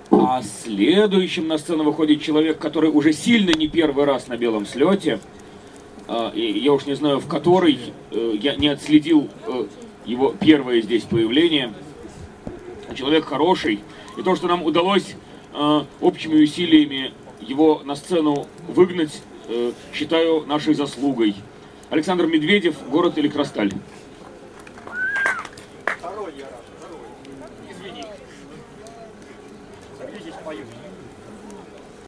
А следующим на сцену выходит человек, который уже сильно не первый раз на белом слете. И я уж не знаю, в который, я не отследил его первое здесь появление. Человек хороший. И то, что нам удалось общими усилиями его на сцену выгнать, считаю нашей заслугой. Александр Медведев, город Электросталь. Второй я рад, второй. Извини. Садитесь, поехали.